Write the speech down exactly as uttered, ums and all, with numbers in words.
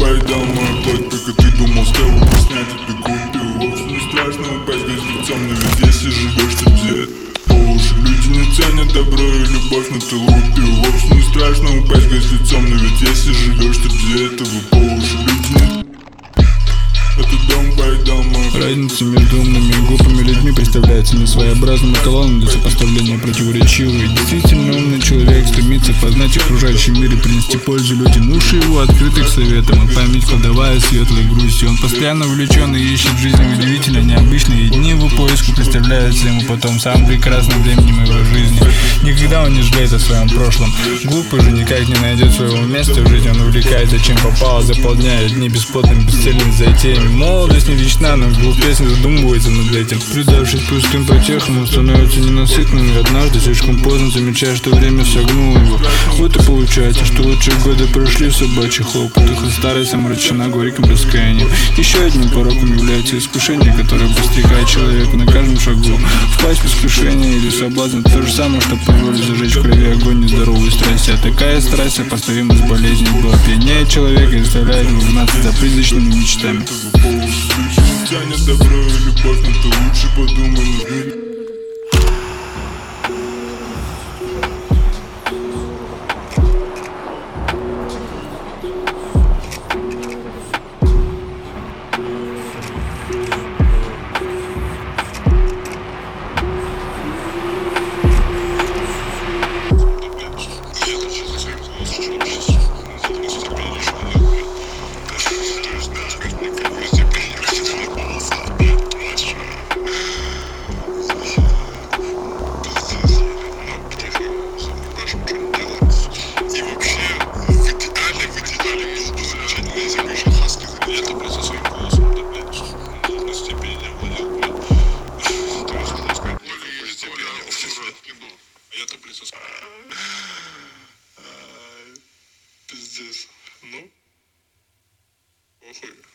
поедал мою плоть, пока ты думал стрелу снять и ты купил. Вовсе не страшно упасть грязь лицом, но ведь если живешь, то где по уши. Люди не ценят добро и любовь, но ты лупил. Вовсе не страшно упасть грязь лицом, но ведь если живешь, то где это вы по уши. Люди не... Этот дом поедал мою плоть. Разница между умными и глупыми людьми представляется мне своеобразным эталоном для сопоставления противоречивых. Действительно умный человек стремится познать окружающий мир и принести пользу людям. Уши его открыты к советам, и память кладовая светлой грусти. Он постоянно увлечен и ищет в жизни удивительно необычные, и дни его поиску представляются ему потом самым прекрасным временем его жизни. Никогда он не жалеет о своем прошлом. Глупый же никак не найдет своего места в жизни. Он увлекается чем попало, заполняет дни бесплодными бесцельными затеями. Молодость не вечна, но глупец не задумывается над этим. Предавшись пустым потехам, он становится ненасытным, и однажды слишком поздно замечая, что время согнуло его. Вот и получается, что лучшие годы прошли в собачьих хлопотах, и старость омрачена горьким раскаянием. Еще одним пороком является искушение, которое подстерегает человека на каждом шагу. Впасть в искушение или соблазн — то же самое, что позволит зажечь в крови огонь нездоровой страсти. А такая страсть, сопоставима с болезнью, была пьянее человека и заставляет его гнаться за призрачными мечтами. Люди не ценят добро и любовь, но ты лучше подумай, нужны. Пиздец. Ну, охуй.